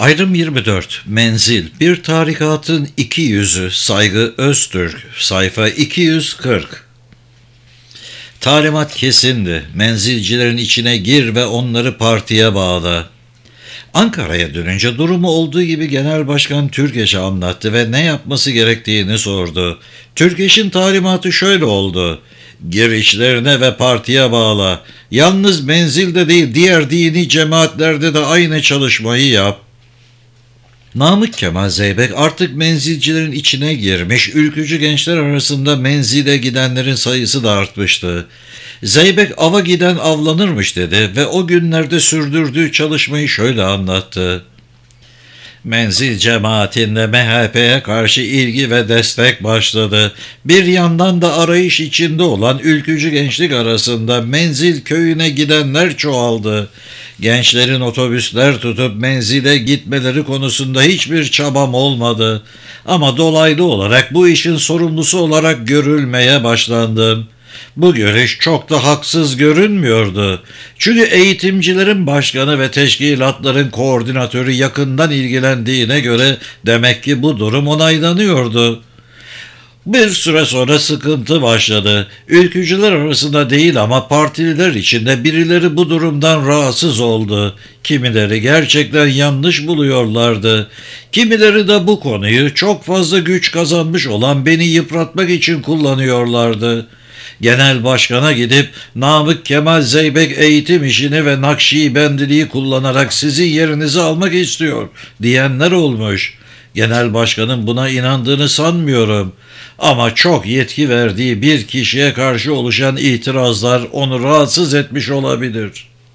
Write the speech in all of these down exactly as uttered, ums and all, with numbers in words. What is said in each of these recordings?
Ayrım yirmi dört. Menzil. Bir tarikatın iki yüzü. Saygı Öztürk. Sayfa iki yüz kırk. Talimat kesindi. Menzilcilerin içine gir ve onları partiye bağla. Ankara'ya dönünce durumu olduğu gibi Genel Başkan Türkeş'e anlattı ve ne yapması gerektiğini sordu. Türkeş'in talimatı şöyle oldu: gir işlerine ve partiye bağla. Yalnız menzilde değil, diğer dini cemaatlerde de aynı çalışmayı yap. Namık Kemal Zeybek artık menzilcilerin içine girmiş, ülkücü gençler arasında menzile gidenlerin sayısı da artmıştı. Zeybek ava giden avlanırmış dedi ve o günlerde sürdürdüğü çalışmayı şöyle anlattı. Menzil cemaatinde M H P'ye karşı ilgi ve destek başladı. Bir yandan da arayış içinde olan ülkücü gençlik arasında Menzil köyüne gidenler çoğaldı. Gençlerin otobüsler tutup menzile gitmeleri konusunda hiçbir çabam olmadı. Ama dolaylı olarak bu işin sorumlusu olarak görülmeye başlandım. Bu görüş çok da haksız görünmüyordu. Çünkü eğitimcilerin başkanı ve teşkilatların koordinatörü yakından ilgilendiğine göre demek ki bu durum onaylanıyordu. Bir süre sonra sıkıntı başladı. Ülkücüler arasında değil ama partililer içinde birileri bu durumdan rahatsız oldu. Kimileri gerçekten yanlış buluyorlardı. Kimileri de bu konuyu çok fazla güç kazanmış olan beni yıpratmak için kullanıyorlardı. Genel başkana gidip Namık Kemal Zeybek eğitim işini ve Nakşibendiliği kullanarak sizin yerinizi almak istiyor diyenler olmuş. Genel başkanın buna inandığını sanmıyorum. Ama çok yetki verdiği bir kişiye karşı oluşan itirazlar onu rahatsız etmiş olabilir.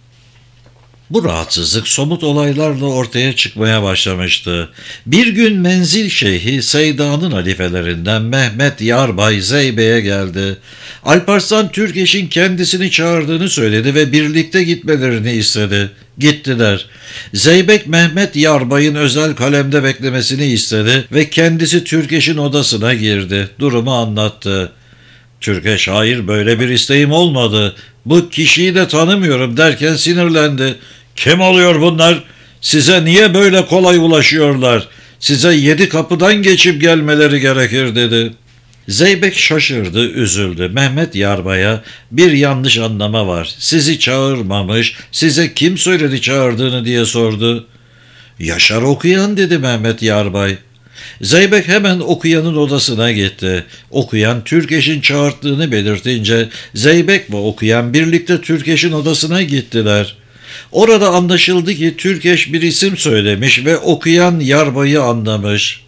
Bu rahatsızlık somut olaylarla ortaya çıkmaya başlamıştı. Bir gün Menzil Şeyhi Seyda'nın halifelerinden Mehmet Yarbay Zeybek'e geldi. Alparslan Türkeş'in kendisini çağırdığını söyledi ve birlikte gitmelerini istedi. Gittiler. Zeybek Mehmet Yarbay'ın özel kalemde beklemesini istedi ve kendisi Türkeş'in odasına girdi. Durumu anlattı. Türkeş, hayır, böyle bir isteğim olmadı. Bu kişiyi de tanımıyorum derken sinirlendi. Kim oluyor bunlar? Size niye böyle kolay ulaşıyorlar? Size yedi kapıdan geçip gelmeleri gerekir dedi. Zeybek şaşırdı, üzüldü. Mehmet Yarbay'a bir yanlış anlama var. Sizi çağırmamış, size kim söyledi çağırdığını diye sordu. Yaşar Okuyan dedi Mehmet Yarbay. Zeybek hemen Okuyan'ın odasına gitti. Okuyan Türkeş'in çağırttığını belirtince Zeybek ve Okuyan birlikte Türkeş'in odasına gittiler. Orada anlaşıldı ki Türkeş bir isim söylemiş ve Okuyan Yarbay'ı anlamış.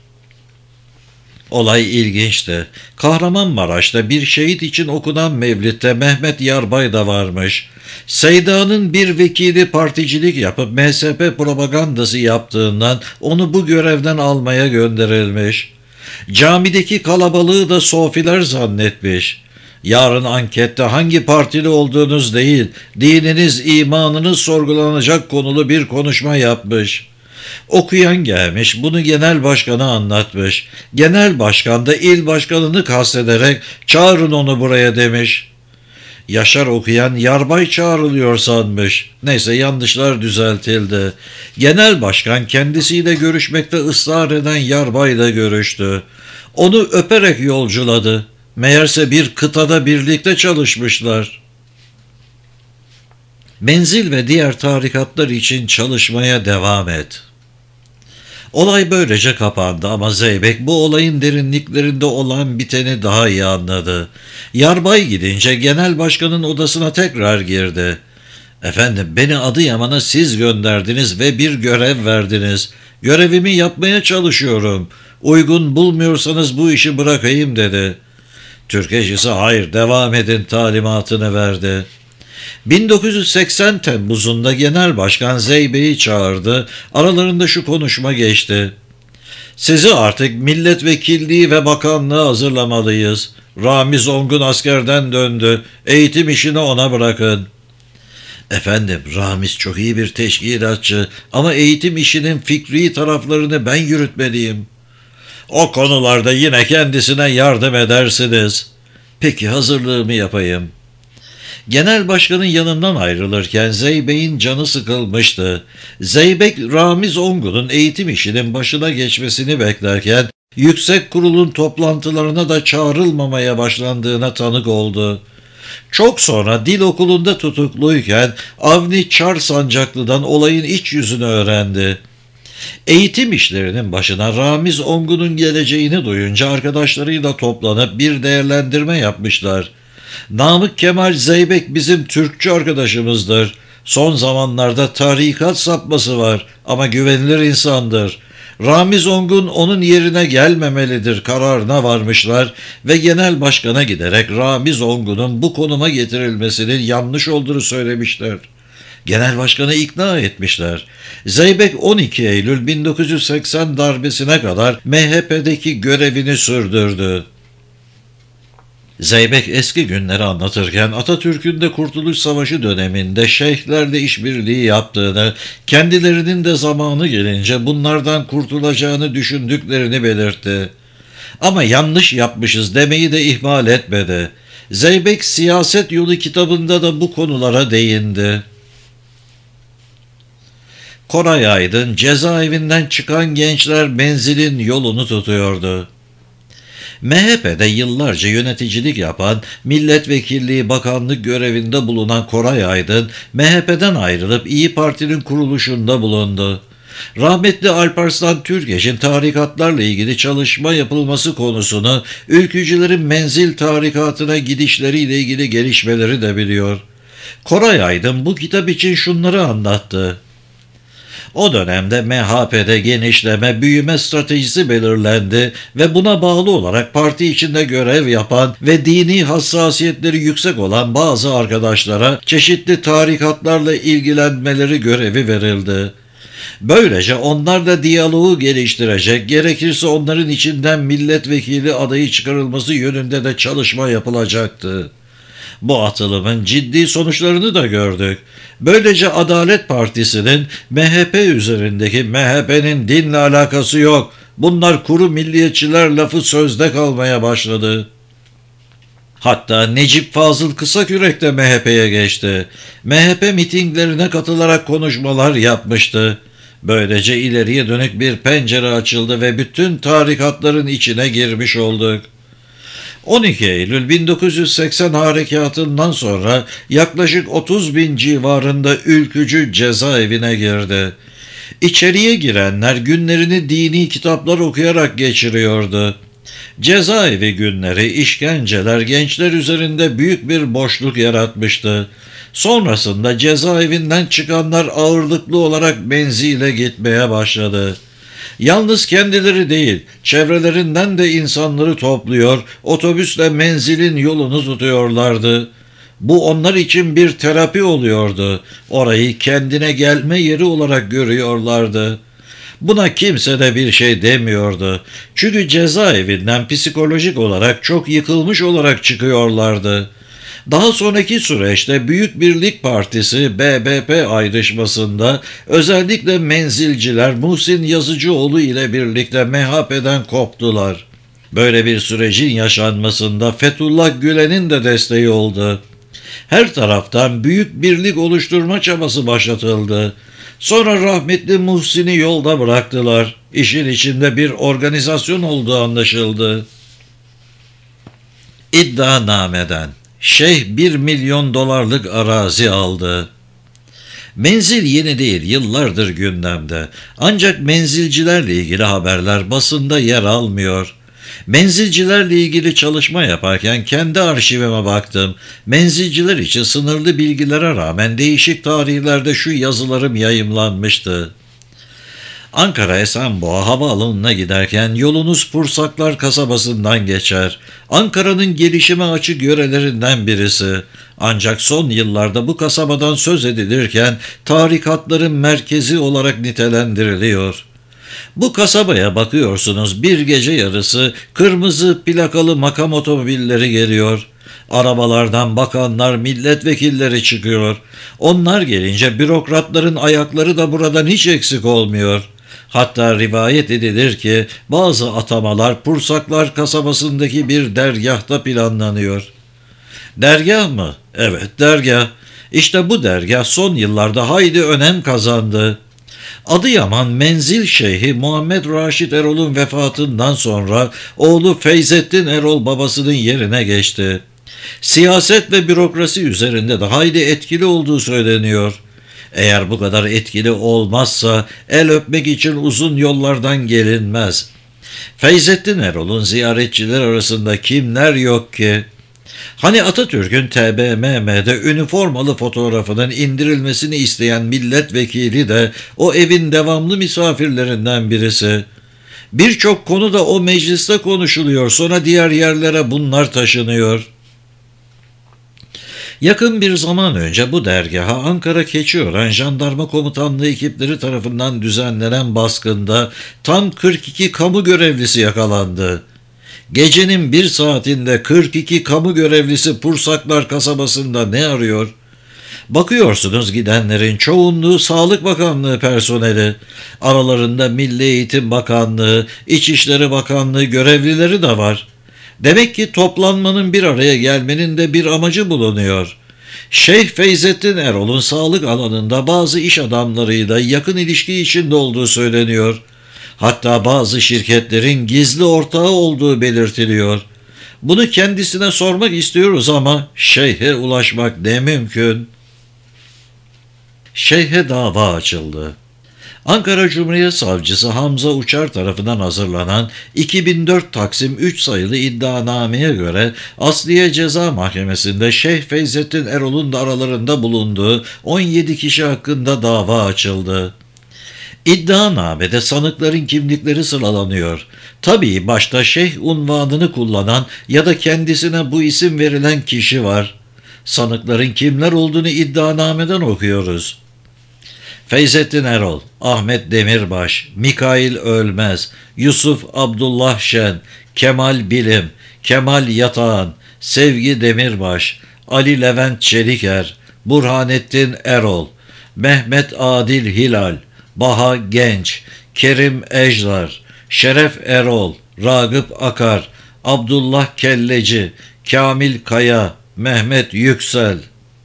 Olay ilginçti. Kahramanmaraş'ta bir şehit için okunan mevlitte Mehmet Yarbay da varmış. Seyda'nın bir vekili particilik yapıp M S P propagandası yaptığından onu bu görevden almaya gönderilmiş. Camideki kalabalığı da sofiler zannetmiş. Yarın ankette hangi partili olduğunuz değil, dininiz, imanınız sorgulanacak konulu bir konuşma yapmış. Okuyan gelmiş, bunu genel başkana anlatmış. Genel başkan da il başkanını kastederek çağırın onu buraya demiş. Yaşar Okuyan Yarbay çağrılıyor sanmış. Neyse, yanlışlar düzeltildi. Genel başkan kendisiyle görüşmekte ısrar eden Yarbay'la görüştü. Onu öperek yolculadı. Meğerse bir kıtada birlikte çalışmışlar. Menzil ve diğer tarikatlar için çalışmaya devam et. Olay böylece kapandı ama Zeybek bu olayın derinliklerinde olan biteni daha iyi anladı. Yarbay gidince genel başkanın odasına tekrar girdi. Efendim, beni Adıyaman'a siz gönderdiniz ve bir görev verdiniz. Görevimi yapmaya çalışıyorum. Uygun bulmuyorsanız bu işi bırakayım dedi. Türkeş ise hayır, devam edin talimatını verdi. bin dokuz yüz seksen Temmuz'unda Genel Başkan Zeybek'i çağırdı. Aralarında şu konuşma geçti. Sizi artık milletvekilliği ve bakanlığı hazırlamalıyız. Ramiz Ongun askerden döndü. Eğitim işini ona bırakın. Efendim, Ramiz çok iyi bir teşkilatçı ama eğitim işinin fikri taraflarını ben yürütmeliyim. O konularda yine kendisine yardım edersiniz. Peki, hazırlığımı yapayım. Genel başkanın yanından ayrılırken Zeybek'in canı sıkılmıştı. Zeybek, Ramiz Ongun'un eğitim işinin başına geçmesini beklerken yüksek kurulun toplantılarına da çağrılmamaya başlandığına tanık oldu. Çok sonra dil okulunda tutukluyken Avni Çar Sancaklı'dan olayın iç yüzünü öğrendi. Eğitim işlerinin başına Ramiz Ongun'un geleceğini duyunca arkadaşlarıyla toplanıp bir değerlendirme yapmışlar. Namık Kemal Zeybek bizim Türkçü arkadaşımızdır. Son zamanlarda tarikat sapması var ama güvenilir insandır. Ramiz Ongun onun yerine gelmemelidir kararına varmışlar ve genel başkana giderek Ramiz Ongun'un bu konuma getirilmesinin yanlış olduğunu söylemişler. Genel başkanı ikna etmişler. Zeybek on iki Eylül bin dokuz yüz seksen darbesine kadar M H P'deki görevini sürdürdü. Zeybek eski günleri anlatırken Atatürk'ün de Kurtuluş Savaşı döneminde şeyhlerle işbirliği yaptığını, kendilerinin de zamanı gelince bunlardan kurtulacağını düşündüklerini belirtti. Ama yanlış yapmışız demeyi de ihmal etmedi. Zeybek Siyaset Yolu kitabında da bu konulara değindi. Koray Aydın, cezaevinden çıkan gençler menzilin yolunu tutuyordu. M H P'de yıllarca yöneticilik yapan, milletvekilliği bakanlık görevinde bulunan Koray Aydın, M H P'den ayrılıp İyi Parti'nin kuruluşunda bulundu. Rahmetli Alparslan Türkeş'in tarikatlarla ilgili çalışma yapılması konusunu, ülkücülerin menzil tarikatına gidişleriyle ilgili gelişmeleri de biliyor. Koray Aydın bu kitap için şunları anlattı. O dönemde M H P'de genişleme, büyüme stratejisi belirlendi ve buna bağlı olarak parti içinde görev yapan ve dini hassasiyetleri yüksek olan bazı arkadaşlara çeşitli tarikatlarla ilgilenmeleri görevi verildi. Böylece onlar da diyaloğu geliştirecek, gerekirse onların içinden milletvekili adayı çıkarılması yönünde de çalışma yapılacaktı. Bu atılımın ciddi sonuçlarını da gördük. Böylece Adalet Partisi'nin M H P üzerindeki M H P'nin dinle alakası yok, bunlar kuru milliyetçiler lafı sözde kalmaya başladı. Hatta Necip Fazıl Kısakürek de M H P'ye geçti. M H P mitinglerine katılarak konuşmalar yapmıştı. Böylece ileriye dönük bir pencere açıldı ve bütün tarikatların içine girmiş olduk. on iki Eylül bin dokuz yüz seksen harekatından sonra yaklaşık otuz bin civarında ülkücü cezaevine girdi. İçeriye girenler günlerini dini kitaplar okuyarak geçiriyordu. Cezaevi günleri, işkenceler gençler üzerinde büyük bir boşluk yaratmıştı. Sonrasında cezaevinden çıkanlar ağırlıklı olarak menzile gitmeye başladı. Yalnız kendileri değil, çevrelerinden de insanları topluyor, otobüsle menzilin yolunu tutuyorlardı. Bu onlar için bir terapi oluyordu. Orayı kendine gelme yeri olarak görüyorlardı. Buna kimse de bir şey demiyordu. Çünkü cezaevinden psikolojik olarak çok yıkılmış olarak çıkıyorlardı. Daha sonraki süreçte Büyük Birlik Partisi B B P ayrışmasında özellikle menzilciler Muhsin Yazıcıoğlu ile birlikte M H P'den koptular. Böyle bir sürecin yaşanmasında Fethullah Gülen'in de desteği oldu. Her taraftan büyük birlik oluşturma çabası başlatıldı. Sonra rahmetli Muhsin'i yolda bıraktılar. İşin içinde bir organizasyon olduğu anlaşıldı. İddianameden Şeyh bir milyon dolarlık arazi aldı. Menzil yeni değil, yıllardır gündemde. Ancak menzilcilerle ilgili haberler basında yer almıyor. Menzilcilerle ilgili çalışma yaparken kendi arşivime baktım. Menzilciler için sınırlı bilgilere rağmen değişik tarihlerde şu yazılarım yayımlanmıştı. Ankara Esenboğa havaalanına giderken yolunuz Pursaklar kasabasından geçer. Ankara'nın gelişime açık yörelerinden birisi. Ancak son yıllarda bu kasabadan söz edilirken tarikatların merkezi olarak nitelendiriliyor. Bu kasabaya bakıyorsunuz, bir gece yarısı kırmızı plakalı makam otomobilleri geliyor. Arabalardan bakanlar, milletvekilleri çıkıyor. Onlar gelince bürokratların ayakları da buradan hiç eksik olmuyor. Hatta rivayet edilir ki bazı atamalar Pursaklar kasabasındaki bir dergâhta planlanıyor. Dergah mı? Evet, dergah. İşte bu dergah son yıllarda hayli önem kazandı. Adıyaman Menzil Şeyhi Muhammed Raşit Erol'un vefatından sonra oğlu Feyzettin Erol babasının yerine geçti. Siyaset ve bürokrasi üzerinde de hayli etkili olduğu söyleniyor. Eğer bu kadar etkili olmazsa el öpmek için uzun yollardan gelinmez. Feyzettin Erol'un ziyaretçiler arasında kimler yok ki? Hani Atatürk'ün T B M M'de üniformalı fotoğrafının indirilmesini isteyen milletvekili de o evin devamlı misafirlerinden birisi. Birçok konu da o mecliste konuşuluyor, sonra diğer yerlere bunlar taşınıyor. Yakın bir zaman önce bu dergaha Ankara Keçiören Jandarma Komutanlığı ekipleri tarafından düzenlenen baskında tam kırk iki kamu görevlisi yakalandı. Gecenin bir saatinde kırk iki kamu görevlisi Pursaklar kasabasında ne arıyor? Bakıyorsunuz gidenlerin çoğunluğu Sağlık Bakanlığı personeli. Aralarında Milli Eğitim Bakanlığı, İçişleri Bakanlığı görevlileri de var. Demek ki toplanmanın, bir araya gelmenin de bir amacı bulunuyor. Şeyh Feyzettin Erol'un sağlık alanında bazı iş adamlarıyla yakın ilişki içinde olduğu söyleniyor. Hatta bazı şirketlerin gizli ortağı olduğu belirtiliyor. Bunu kendisine sormak istiyoruz ama şeyhe ulaşmak ne mümkün? Şeyhe dava açıldı. Ankara Cumhuriyet Savcısı Hamza Uçar tarafından hazırlanan iki bin dört Taksim üç sayılı iddianameye göre Asliye Ceza Mahkemesi'nde Şeyh Feyzettin Erol'un da aralarında bulunduğu on yedi kişi hakkında dava açıldı. İddianamede sanıkların kimlikleri sıralanıyor. Tabii başta şeyh unvanını kullanan ya da kendisine bu isim verilen kişi var. Sanıkların kimler olduğunu iddianameden okuyoruz. Feyzettin Erol, Ahmet Demirbaş, Mikail Ölmez, Yusuf Abdullah Şen, Kemal Bilim, Kemal Yatağan, Sevgi Demirbaş, Ali Levent Çeliker, Burhanettin Erol, Mehmet Adil Hilal, Baha Genç, Kerim Ejder, Şeref Erol, Ragıp Akar, Abdullah Kelleci, Kamil Kaya, Mehmet Yüksel.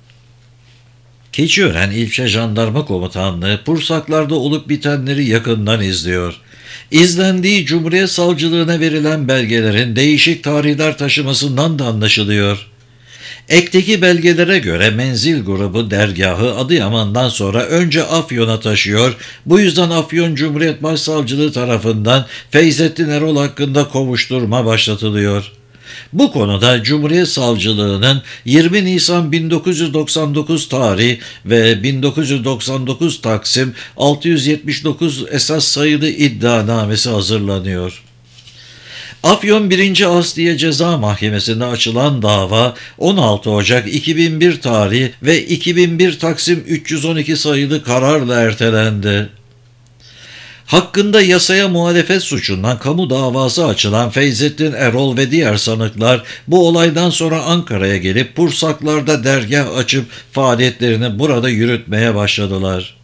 Keçiören İlçe Jandarma Komutanlığı Pursaklar'da olup bitenleri yakından izliyor. İzlendiği Cumhuriyet Savcılığına verilen belgelerin değişik tarihler taşımasından da anlaşılıyor. Ekteki belgelere göre Menzil grubu dergahı Adıyaman'dan sonra önce Afyon'a taşıyor. Bu yüzden Afyon Cumhuriyet Başsavcılığı tarafından Feyzettin Erol hakkında kovuşturma başlatılıyor. Bu konuda Cumhuriyet Savcılığı'nın yirmi Nisan bin dokuz yüz doksan dokuz tarih ve bin dokuz yüz doksan dokuz Taksim altı yüz yetmiş dokuz esas sayılı iddianamesi hazırlanıyor. Afyon birinci Asliye Ceza Mahkemesi'nde açılan dava on altı Ocak iki bin bir tarih ve iki bin bir Taksim üç yüz on iki sayılı kararla ertelendi. Hakkında yasaya muhalefet suçundan kamu davası açılan Feyzettin Erol ve diğer sanıklar bu olaydan sonra Ankara'ya gelip Pursaklar'da dergah açıp faaliyetlerini burada yürütmeye başladılar.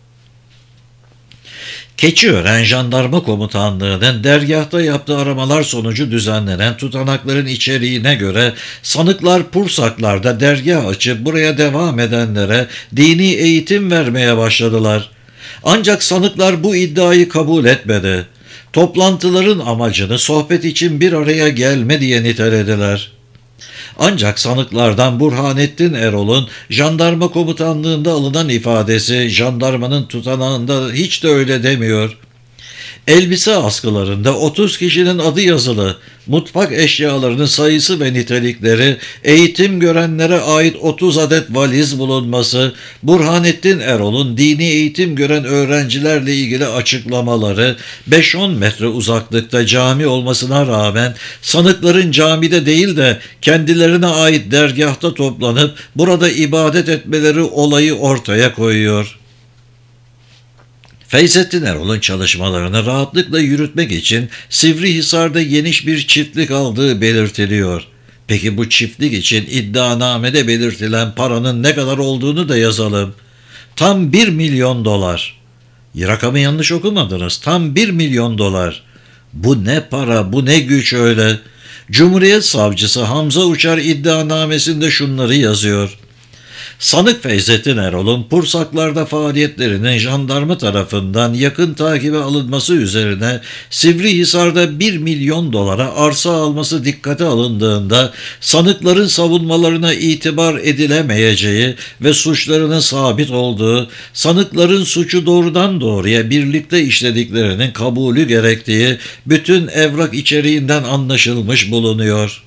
Keçiören Jandarma Komutanlığı'nın dergahta yaptığı aramalar sonucu düzenlenen tutanakların içeriğine göre sanıklar Pursaklar'da dergah açıp buraya devam edenlere dini eğitim vermeye başladılar. Ancak sanıklar bu iddiayı kabul etmedi. Toplantıların amacını sohbet için bir araya gelme diye nitelediler. Ancak sanıklardan Burhanettin Erol'un jandarma komutanlığında alınan ifadesi jandarmanın tutanağında hiç de öyle demiyor. Elbise askılarında otuz kişinin adı yazılı, mutfak eşyalarının sayısı ve nitelikleri, eğitim görenlere ait otuz adet valiz bulunması, Burhanettin Erol'un dini eğitim gören öğrencilerle ilgili açıklamaları, beş on metre uzaklıkta cami olmasına rağmen sanıkların camide değil de kendilerine ait dergahta toplanıp burada ibadet etmeleri olayı ortaya koyuyor. Feyzettin Erol'un çalışmalarını rahatlıkla yürütmek için Sivrihisar'da geniş bir çiftlik aldığı belirtiliyor. Peki bu çiftlik için iddianamede belirtilen paranın ne kadar olduğunu da yazalım. Tam bir milyon dolar. Rakamı yanlış okumadınız. Tam bir milyon dolar. Bu ne para, bu ne güç öyle. Cumhuriyet Savcısı Hamza Uçar iddianamesinde şunları yazıyor. Sanık Feyzettin Erol'un Pursaklar'da faaliyetlerinin jandarma tarafından yakın takibe alınması üzerine Sivrihisar'da bir milyon dolara arsa alması dikkate alındığında sanıkların savunmalarına itibar edilemeyeceği ve suçlarının sabit olduğu, sanıkların suçu doğrudan doğruya birlikte işlediklerinin kabulü gerektiği bütün evrak içeriğinden anlaşılmış bulunuyor.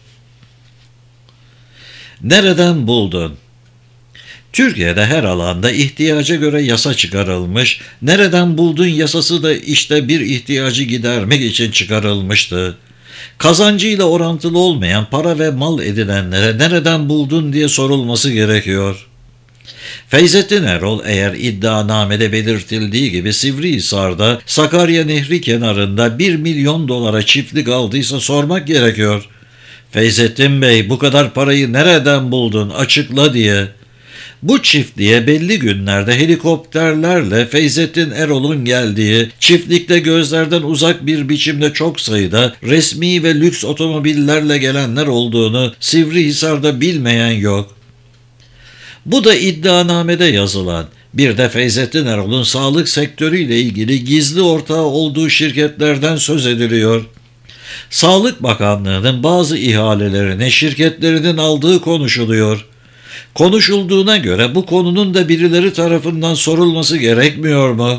Nereden buldun? Türkiye'de her alanda ihtiyaca göre yasa çıkarılmış, nereden buldun yasası da işte bir ihtiyacı gidermek için çıkarılmıştı. Kazancıyla orantılı olmayan para ve mal edinenlere nereden buldun diye sorulması gerekiyor. Feyzettin Erol eğer iddianamede belirtildiği gibi Sivrihisar'da Sakarya Nehri kenarında bir milyon dolara çiftlik aldıysa sormak gerekiyor. Feyzettin Bey bu kadar parayı nereden buldun açıkla diye. Bu çiftliğe belli günlerde helikopterlerle Feyzettin Erol'un geldiği, çiftlikte gözlerden uzak bir biçimde çok sayıda resmi ve lüks otomobillerle gelenler olduğunu Sivrihisar'da bilmeyen yok. Bu da iddianamede yazılan, bir de Feyzettin Erol'un sağlık sektörüyle ilgili gizli ortağı olduğu şirketlerden söz ediliyor. Sağlık Bakanlığı'nın bazı ihalelerini şirketlerinin aldığı konuşuluyor. Konuşulduğuna göre bu konunun da birileri tarafından sorulması gerekmiyor mu?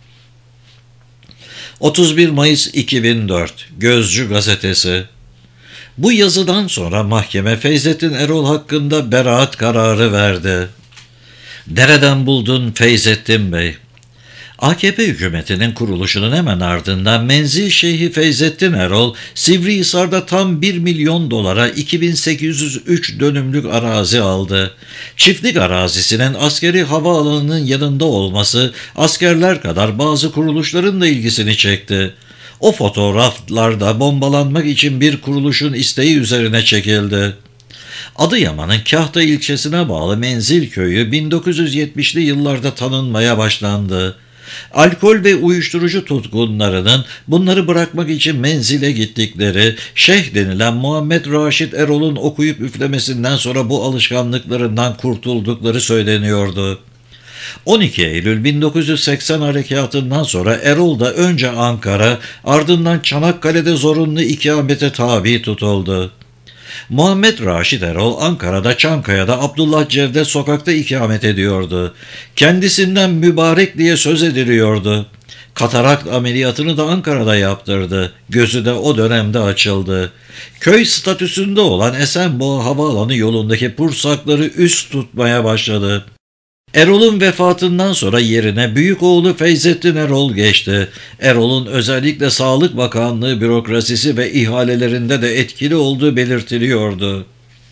otuz bir Mayıs iki bin dört Gözcü Gazetesi. Bu yazıdan sonra mahkeme Feyzettin Erol hakkında beraat kararı verdi. Nereden buldun Feyzettin Bey? A K P hükümetinin kuruluşunun hemen ardından Menzil Şeyhi Feyzettin Erol, Sivrihisar'da tam bir milyon dolara iki bin sekiz yüz üç dönümlük arazi aldı. Çiftlik arazisinin askeri havaalanının yanında olması askerler kadar bazı kuruluşların da ilgisini çekti. O fotoğraflarda bombalanmak için bir kuruluşun isteği üzerine çekildi. Adıyaman'ın Kahta ilçesine bağlı Menzil Köyü bin dokuz yüz yetmişli yıllarda tanınmaya başlandı. Alkol ve uyuşturucu tutkunlarının bunları bırakmak için menzile gittikleri, Şeyh denilen Muhammed Raşit Erol'un okuyup üflemesinden sonra bu alışkanlıklarından kurtuldukları söyleniyordu. on iki Eylül bin dokuz yüz seksen harekatından sonra Erol da önce Ankara, ardından Çanakkale'de zorunlu ikamete tabi tutuldu. Muhammed Raşit Erol Ankara'da Çankaya'da Abdullah Cevdet sokakta ikamet ediyordu. Kendisinden mübarek diye söz ediliyordu. Katarakt ameliyatını da Ankara'da yaptırdı. Gözü de o dönemde açıldı. Köy statüsünde olan Esenboğa Havaalanı yolundaki pursakları üst tutmaya başladı. Erol'un vefatından sonra yerine büyük oğlu Feyzettin Erol geçti. Erol'un özellikle Sağlık Bakanlığı bürokrasisi ve ihalelerinde de etkili olduğu belirtiliyordu.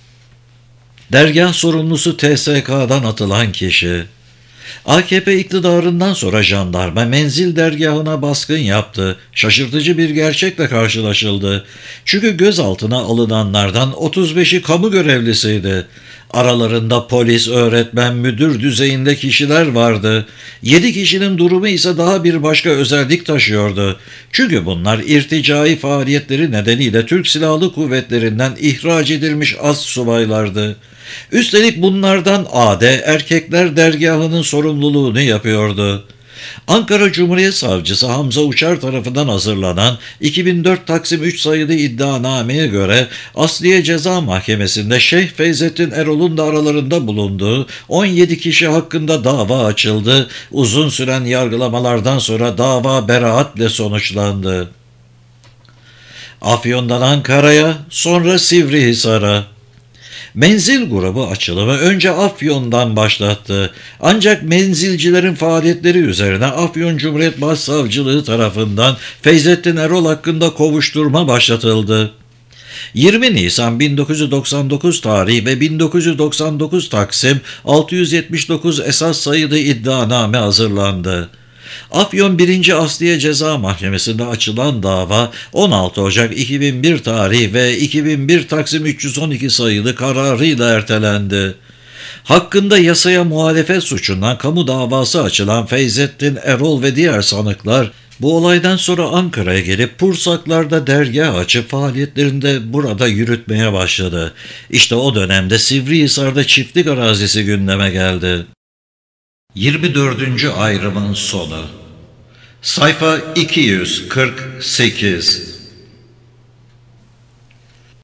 Dergah sorumlusu T S K'dan atılan kişi. A K P iktidarından sonra jandarma Menzil dergahına baskın yaptı. Şaşırtıcı bir gerçekle karşılaşıldı. Çünkü gözaltına alınanlardan otuz beşi kamu görevlisiydi. Aralarında polis, öğretmen, müdür düzeyinde kişiler vardı. Yedi kişinin durumu ise daha bir başka özellik taşıyordu. Çünkü bunlar irticai faaliyetleri nedeniyle Türk Silahlı Kuvvetleri'nden ihraç edilmiş astsubaylardı. Üstelik bunlardan A D erkekler dergahının sorumluluğunu yapıyordu. Ankara Cumhuriyet Savcısı Hamza Uçar tarafından hazırlanan iki bin dört Taksim üç sayılı iddianameye göre Asliye Ceza Mahkemesi'nde Şeyh Feyzettin Erol'un da aralarında bulunduğu on yedi kişi hakkında dava açıldı. Uzun süren yargılamalardan sonra dava beraatle sonuçlandı. Afyon'dan Ankara'ya, sonra Sivrihisar'a. Menzil grubu açılımı önce Afyon'dan başlattı. Ancak menzilcilerin faaliyetleri üzerine Afyon Cumhuriyet Başsavcılığı tarafından Feyzettin Erol hakkında kovuşturma başlatıldı. yirmi Nisan bin dokuz yüz doksan dokuz tarihi ve bin dokuz yüz doksan dokuz Taksim altı yüz yetmiş dokuz esas sayılı iddianame hazırlandı. Afyon birinci Asliye Ceza Mahkemesi'nde açılan dava on altı Ocak iki bin bir tarihi ve iki bin bir Taksim üç yüz on iki sayılı kararıyla ertelendi. Hakkında yasaya muhalefet suçundan kamu davası açılan Feyzettin Erol ve diğer sanıklar Bu olaydan sonra Ankara'ya gelip Pursaklar'da dergah açıp faaliyetlerini de burada yürütmeye başladı. İşte o dönemde Sivrihisar'da çiftlik arazisi gündeme geldi. yirmi dördüncü ayrımın sonu. Sayfa iki yüz kırk sekiz.